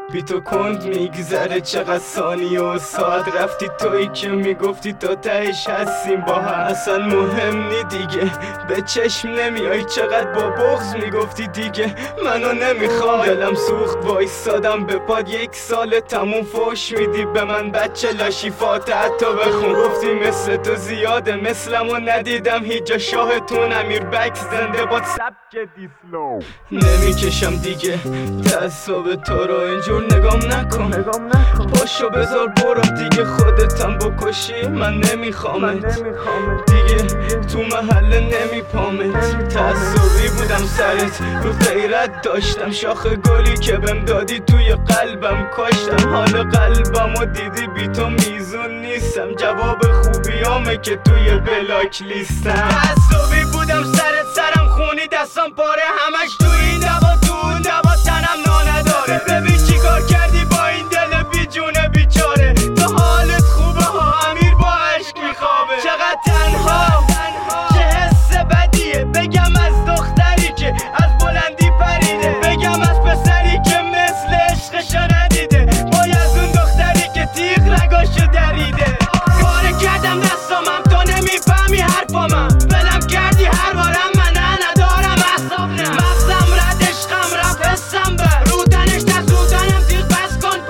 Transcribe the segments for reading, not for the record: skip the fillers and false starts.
بی تو کند میگذره چقدر ثانیه و ساعت رفتی تویی که میگفتی تا تهش هستیم با هم اصلا مهم نی دیگه به چشم نمیای چقدر با بغض میگفتی دیگه منو نمیخوام دلم سوخت وایسادم به پاد 1 سال تموم فوش میدی به من بچه لاشی فاتحه تو بخون گفتی مثل تو زیاده مثلمو ندیدم هیچ جا شاهتون امیر بک زنده با سبک دیسلو نمیکشم دیگه تعصب تو رو اینجور نگام نکن پاشو بذار برو دیگه خودتم بکشی من نمیخوامت دیگه تو محله نمیپامت تعصبی بودم سرت رو غیرت داشتم شاخ گلی که بهم دادی توی قلبم کاشتم حال قلبمو دیدی بی تو میزون نیستم جواب خوبیامه که توی بلاک لیستم تعصبی بودم سرم خونی دستم پاره همش تو این دوا تو اون دوا تنم نداره ببین چی کار کردی با این دل بی جونه بیچاره تو حالت خوبه ها امیر با عشق میخوابه چقدر تنها چه حس بدیه بگم از دختری که از بلندی پریده بگم از پسری که مثل عشقشو ندیده وای از اون دختری که تیغ رگاشو دریده پاره کردم دستامم تو نمیفهمی حرفامم بلم کردی هر بارم من ندارم اعصاب نه مغزم رد عشقم رفت حسم بر رو تنش دست رو تنم تیغ بس کن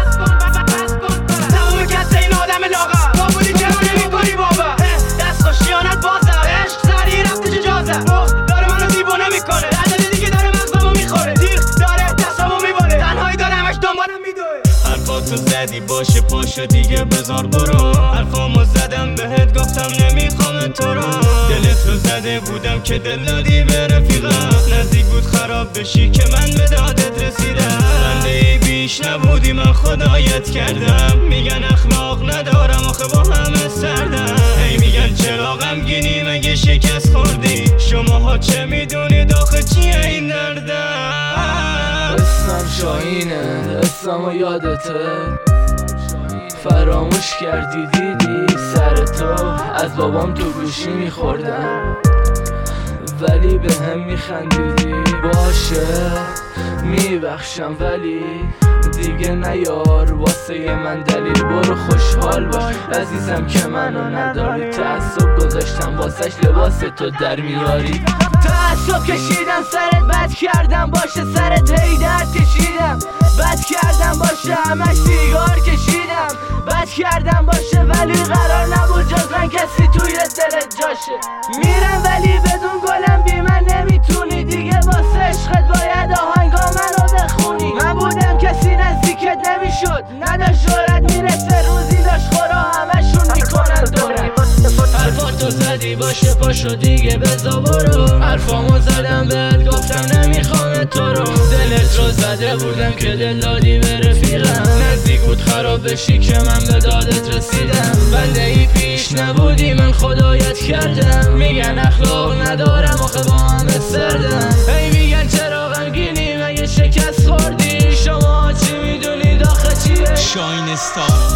تموم کس این آدم لاغر با بودی چرا نمیکنی بابا دست خوشیانت بازم عشق سری رفته چه جازم داره منو دیوانه میکنه عدد دیگه داره مغزمو میخوره تیغ داره دستمو میباره تنهایی داره همش دنبالم میدوه حرفاتو زدی باشه پاشو دیگه بذار برو حرفامو زدم بهت گفتم نمیخوام تو رو دلت رو زده بودم که دل دادی به رفیقم نزدیک بود خراب بشی که من به دادت رسیدم بنده ای بیش نبودی من خدایت کردم میگن اخلاق ندارم آخه با همه سردم هی میگن چرا غمگینی مگه شکست خوردی شماها چه میدونید آخه چیه این دردم اسمم شاهینه اسمم یادته فراموش کردی دیدی سر تو از بابام تو گوشی میخوردم ولی به هم میخندیدی باشه میبخشم ولی دیگه نیار واسه من دلیل برو خوشحال باش عزیزم که منو نداری تعصب گذاشتم واسش لباس تو در میاری تعصب کشیدم سرت بد کردم باشه سرت هی درد کشیدم بد کردم باشه همش سیگار کشیدم بد کردم باشه ولی قرار نبود جز من کسی توی دلت جاشه میرم ولی بدون گلم بی من نمیتونی دیگه واسه عشقت باید آهنگا منو بخونی من بودم کسی نزدیکت نمیشد نداشت جرأت میرسه روزی داشت خورا همشون میکنن دورم حرفاتو زدی باشه پاشو دیگه بزا برو حرفامو زدم بهت گفتم نمیخوام تو رو دلت رو زده بودم که دل دادی به رفیقم نزدیک بود خراب بشی که من به دادت رسیدم بنده ای پیش نبودی من خدایت کردم میگن اخلاق ندارم آخه با همه سردم هی میگن چرا غمگینی مگه شکست خوردی شما چی میدونید آخه چیه شاین استار